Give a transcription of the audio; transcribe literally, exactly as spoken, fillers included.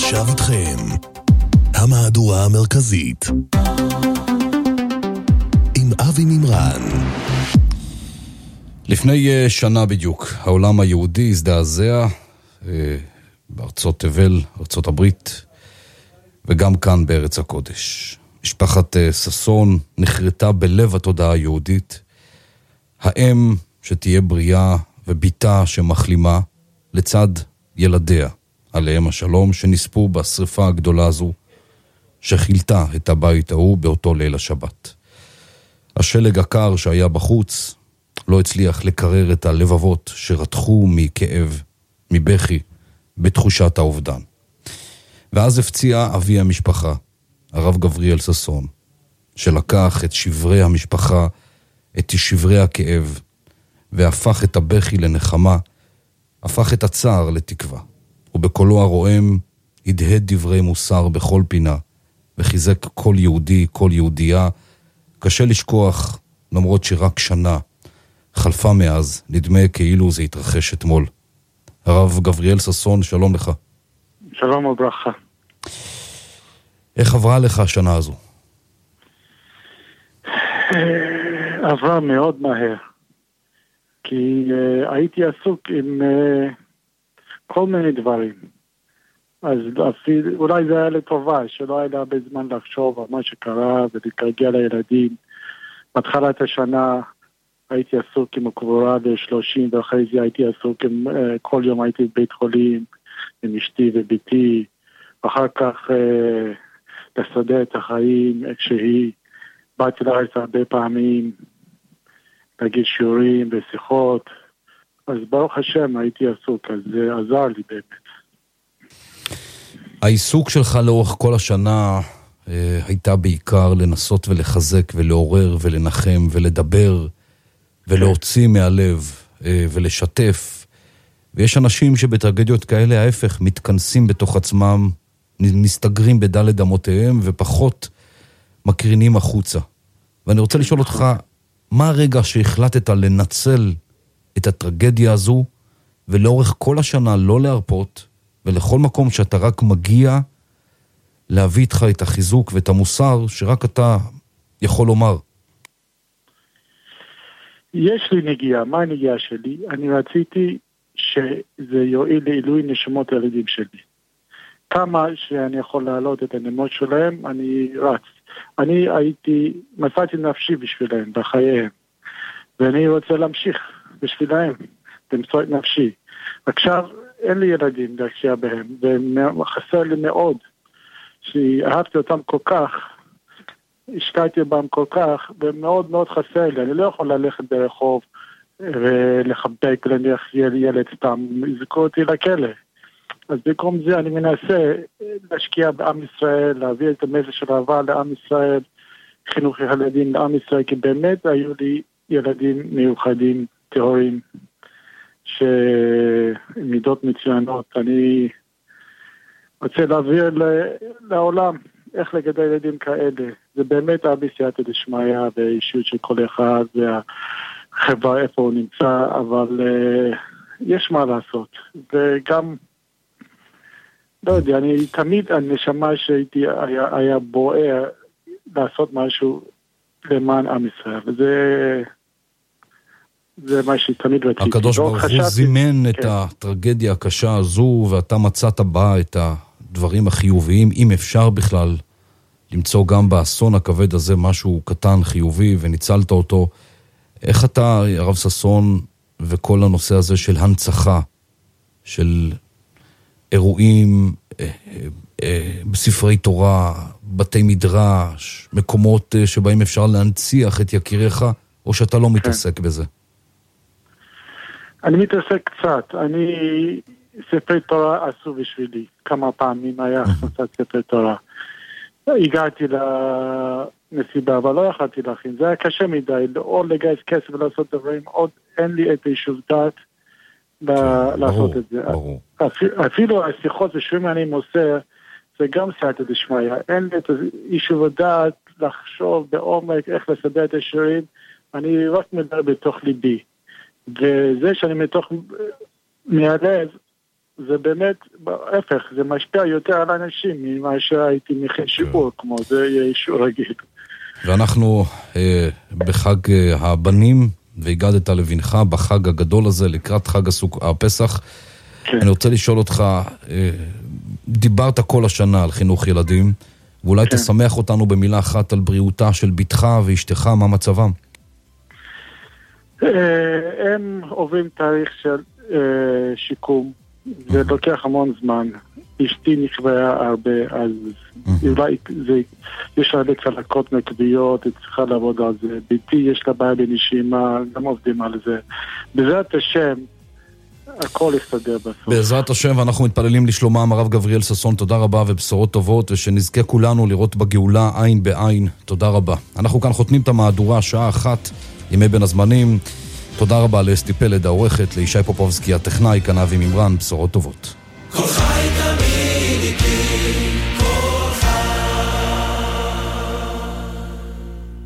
עכשיו איתכם המהדורה המרכזית עם אבי מימרן. לפני שנה בדיוק העולם היהודי הזדעזע בארצות תבל, ארצות הברית, וגם כאן בארץ הקודש. משפחת ססון נחרטה בלב התודעה היהודית. האם שתהיה בריאה וביתה שמחלימה לצד ילדיה, עליהם השלום, שנספו בשריפה הגדולה הזו שחילתה את הבית ההוא באותו ליל השבת. השלג הקר שהיה בחוץ לא הצליח לקרר את הלבבות שרתחו מכאב, מבכי, בתחושת האובדן. ואז הפציע אבי המשפחה, הרב גבריאל ססון, שלקח את שברי המשפחה, את שברי הכאב, והפך את הבכי לנחמה, הפך את הצער לתקווה. ובקולו הרועם הדהד דברי מוסר בכל פינה, וחיזק כל יהודי, כל יהודייה. קשה לשכוח, למרות שרק שנה חלפה מאז, נדמה כאילו זה התרחש אתמול. הרב גבריאל ססון, שלום לך. שלום וברכה. איך עברה לך השנה הזו? עברה מאוד מהר, כי uh, הייתי עסוק עם uh, כל מיני דברים. אז אפילו, אולי זה היה לטובה, שלא היה הרבה זמן לחשוב על מה שקרה ולהתגעגע לילדים. בתחילת השנה הייתי עסוק עם הקבורה ב-שלושים, ואחרי זה הייתי עסוק עם, uh, כל יום הייתי בבית חולים עם אשתי וביתי, אחר כך uh, לסדר את החיים איך שהיא. באתי לארץ הרבה פעמים להגיד שיעורים ושיחות, אז ברוך השם הייתי עסוק, אז זה עזר לי באמת. העיסוק שלך לאורך כל השנה אה, הייתה בעיקר לנסות ולחזק ולעורר ולנחם ולדבר ולהוציא מהלב אה, ולשתף. ויש אנשים שבטרגדיות כאלה ההפך מתכנסים בתוך עצמם, מסתגרים בדלת אמותיהם ופחות מקרינים החוצה. ואני רוצה לשאול אותך, מה הרגע שהחלטת לנצל את הטרגדיה הזו, ולאורך כל השנה לא להרפות, ולכל מקום שאתה רק מגיע, להביא איתך את החיזוק ואת המוסר שרק אתה יכול לומר? יש לי נגיעה. מה הנגיעה שלי? אני רציתי שזה יועיל לעילוי נשמות הילדים שלי. כמה שאני יכול להעלות את הנמות שלהם, אני רץ. אני הייתי, מצאתי נפשי בשבילהם, בחייהם. ואני רוצה להמשיך בשבילהם, למצוא את נפשי. עכשיו, אין לי ילדים להשקיע בהם, וחסר לי מאוד, שאהבתי אותם כל כך, השקעתי בהם כל כך, ומאוד מאוד חסר לי. אני לא יכול ללכת ברחוב, ולחבק, להניח ילד סתם, יזכו אותי לכלא. אז במקום זה אני מנסה להשקיע בעם ישראל, להביא את המסר של אהבה לעם ישראל, חינוך ילדים לעם ישראל, כי באמת היו לי ילדים מיוחדים, טהורים, שמידות מצוינות. אני רוצה להעביר לעולם איך לגדל ילדים כאלה. זה באמת אבי סייעתא דשמיא והאישיות של כל אחד והחברה איפה הוא נמצא, אבל uh, יש מה לעשות. וגם לא יודע, אני תמיד, הנשמה שהייתי, היה, היה בוער לעשות משהו למען עם ישראל, וזה זה מה שתמיד רציתי. הקדוש ברוך הוא זימן כן. את הטרגדיה הקשה הזו, ואתה מצאת בה את הדברים החיוביים, אם אפשר בכלל למצוא גם באסון הכבד הזה משהו קטן חיובי, וניצלת אותו. איך אתה, הרב ססון, וכל הנושא הזה של הנצחה, של אירועים אה, אה, בספרי תורה, בתי מדרש, מקומות אה, שבהם אפשר להנציח את יקיריך, או שאתה לא מתעסק בזה? אני מתעסק קצת. אני, ספרי תורה עשו בשבילי. כמה פעמים היה הכנסת ספרי תורה. הגעתי לנסיבה, אבל לא יכלתי להכין. זה היה קשה מדי, או לגייס כסף ולעשות דברים, עוד אין לי את היישוב דעת לעשות את זה. אפילו השיחות ושירים אני מוסר, זה גם סייעתא דשמיא. אין לי את יישוב הדעת לחשוב בעומק איך לסדר את השירים. אני רק מדבר בתוך ליבי. וזה שאני מתוך מהלב, זה באמת, בהפך, זה משפיע יותר על אנשים ממה שהייתי מכין שיעור, כמו זה יהיה שיעור רגיל. ואנחנו אה, בחג אה, הבנים, והגדת לבנך בחג הגדול הזה, לקראת חג הסוכ... הפסח. כן. אני רוצה לשאול אותך, אה, דיברת כל השנה על חינוך ילדים, ואולי כן. תשמח אותנו במילה אחת על בריאותה של בתך ואשתך, מה מצבם? הם עוברים תאריך של שיקום, זה לוקח המון זמן. אשתי נקבעה הרבה, אז אולי יש לה צלקות נקביות, היא צריכה לעבוד על זה. ביתי יש לה בעיה בנשימה, גם עובדים על זה. בעזרת השם, הכל יסתדר בסוף. בעזרת השם, ואנחנו מתפללים לשלומם. הרב גבריאל ששון, תודה רבה ובשורות טובות, ושנזכה כולנו לראות בגאולה עין בעין. תודה רבה. אנחנו כאן חותמים את המהדורה, שעה אחת, ימי בין הזמנים. תודה רבה לאסתי פלד העורכת, לישי פופובסקי הטכנאי, כאן אבי מימרן, בשורות טובות. כל חי